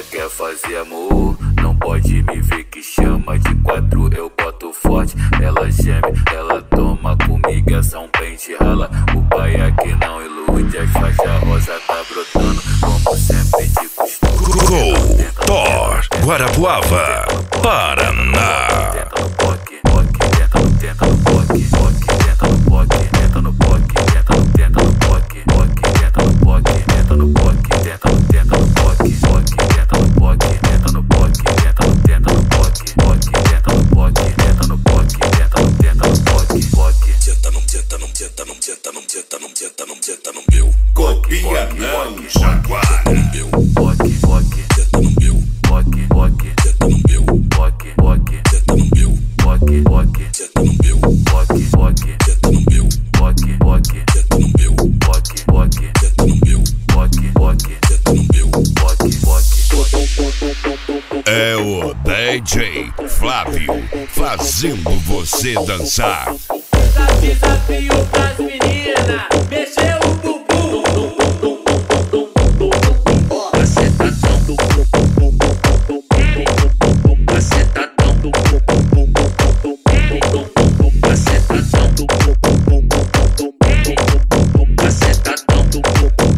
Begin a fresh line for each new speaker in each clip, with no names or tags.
quer fazer amor, não pode me ver que chama de 4, eu boto forte. Ela geme, ela toma comigo, é só um pente rala. O pai aqui não ilude, as faixas rosa tá brotando, como sempre de costume.
Thor, Guarapuava, Paraná.
Tenta no poque, tenta no poque, tenta no poque, tenta no poque, tenta no poque, tenta no poque, tenta no poque, tenta no poque, tenta no poque, tenta no poque, tenta no poque, tenta no poque, tenta no poque, tenta no poque, tenta no meu.
Copia não, Jaguar.
Tenta no meu, tenta no meu, tenta no meu, tenta no meu, tenta no meu, tenta no meu, tenta no meu, tenta no meu.
É o DJ Flávio fazendo você dançar.
Desafio pras meninas, mexer o bumbum. Macetadão do macetadão do macetadão do macetadão do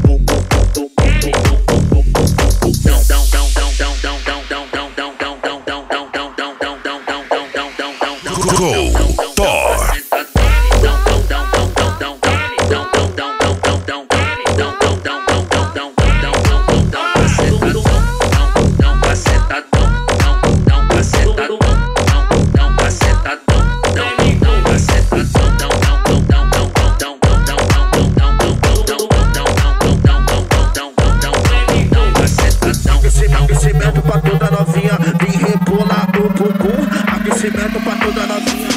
Thor.
Aquecimento pra toda novinha, vem rebolar o bumbum. Aquecimento pra toda novinha.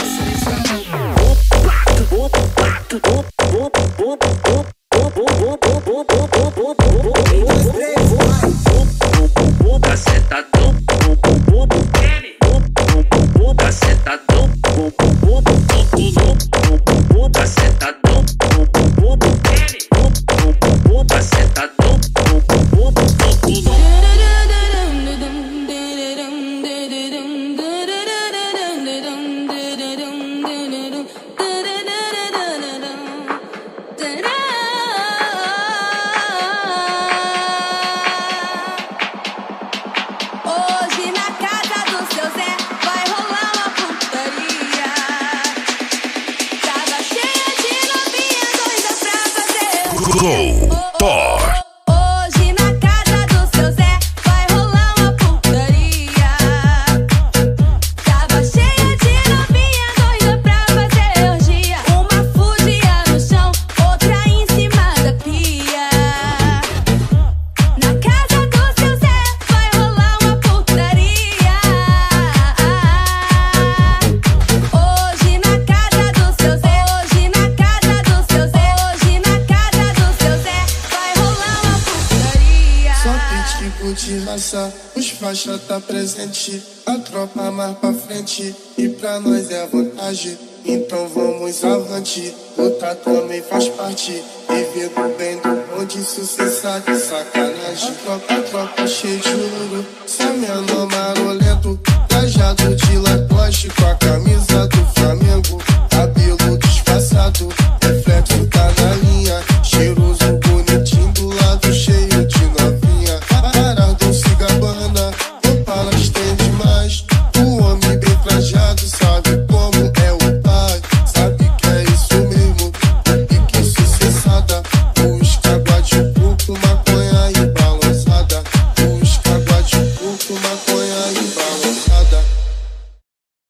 Hoje na casa do seu Zé vai rolar uma putaria. Casa cheia de novinha doida pra fazer.
Thor.
Hoje na casa do seu Zé vai rolar uma putaria. Casa cheia de novinha doida pra fazer orgia. Uma fudia no chão, outra em cima da pia. Na casa do seu Zé vai rolar uma putaria. Hoje na casa do seu Zé, hoje na casa do seu Zé, hoje na casa do seu Zé vai rolar uma putaria.
Só pitbull de raça, os faixa tá presente, a tropa mais pra frente, e pra nós é vantagem. Então vamos avante, lutar também faz parte, vivendo bem do bonde, sucesso de sacanagem. A tropa cheia de ouro, se é menor marolento, trajado de Lacoste com a camisa do Flamengo.